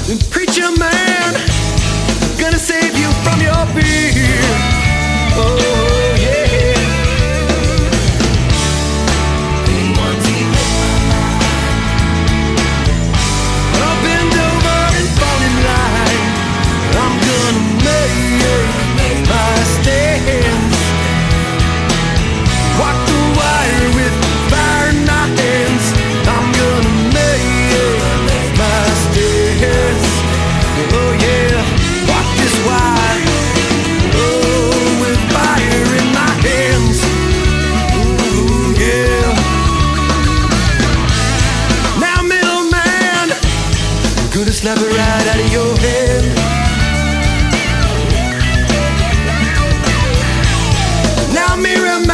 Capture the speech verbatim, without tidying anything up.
Preacher man, gonna save you from your fear. Oh yeah. I'll bend over and fall in line. I'm gonna make my stance. Walk the wire with fire in my hands. I'm gonna make my stance. Oh yeah, walk this wire. Oh, with fire in my hands. Ooh yeah. Now middleman, I'm gonna slap it right out of your hand. Now mirror